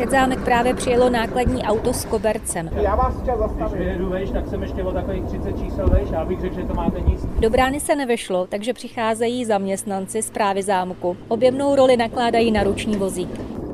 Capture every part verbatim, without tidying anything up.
Před zámek právě přijelo nákladní auto s kobercem. Já vás včas zastavím. Když vyjedu vejš, tak jsem ještě o takových třicet čísel vejš, já bych řekl, že to máte nic. Do brány se nevešlo, takže přicházejí zaměstnanci správy zámku. Objemnou roli nakládají na ruční vozík.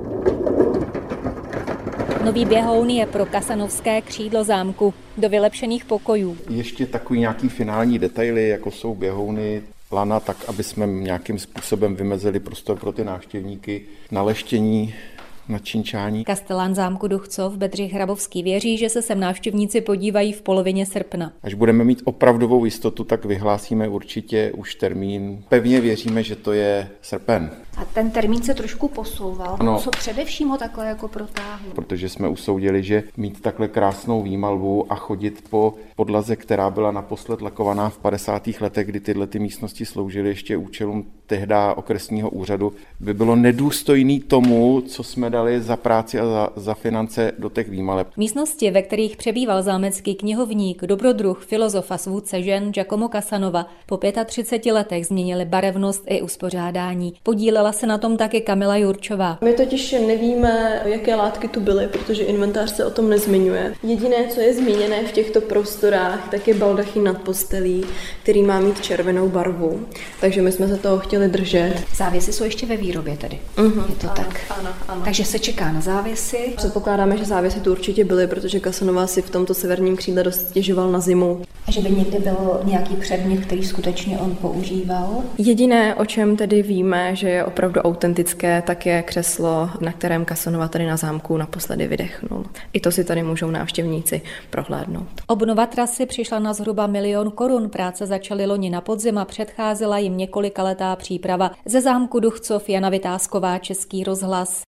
Nový běhoun je pro kasanovské křídlo zámku do vylepšených pokojů. Ještě takový nějaký finální detaily, jako jsou běhouny, lana, tak aby jsme nějakým způsobem vymezili prostor pro ty návštěvníky na leštění, na činčání. Kastelán zámku Duchcov Bedřich Hrabovský věří, že se sem návštěvníci podívají v polovině srpna. Až budeme mít opravdovou jistotu, tak vyhlásíme určitě už termín. Pevně věříme, že to je srpen. A ten termín se trošku posouval. Ano. Co především ho takhle jako protáhlo? Protože jsme usoudili, že mít takhle krásnou výmalbu a chodit po podlaze, která byla naposled lakovaná v padesátých letech, kdy tyhle ty místnosti sloužily ještě účelům tehda okresního úřadu, by bylo nedůstojný tomu, co jsme dali za práci a za, za finance do těch výmaleb. Místnosti, ve kterých přebýval zámecký knihovník, dobrodruh, filozof a svůdce žen Giacomo Casanova, po třiceti pěti letech změnili barevnost i uspořádání. Podílela se na tom taky Kamila Jurčová. My totiž nevíme, jaké látky tu byly, protože inventář se o tom nezmiňuje. Jediné, co je zmíněné v těchto prostorách, tak je baldachýn nad postelí, který má mít červenou barvu. Takže my jsme se toho chtěli držet. Závěsy jsou ještě ve výrobě tedy. Uh-huh, je to ano, tak. Ano, ano. Takže se čeká na závěsy. Předpokládáme, že závěsy tu určitě byly, protože Casanova si v tomto severním křídle dost stěžoval na zimu. A že by někdy byl nějaký předmět, který skutečně on používal? Jediné, o čem tedy víme, že je opravdu autentické, tak je křeslo, na kterém Casanova tady na zámku naposledy vydechnul. I to si tady můžou návštěvníci prohlédnout. Obnova trasy přišla na zhruba milion korun. Práce začaly loni na podzim a předcházela jim několikaletá příprava. Ze zámku Duchcov Jana Vytázková, Český rozhlas.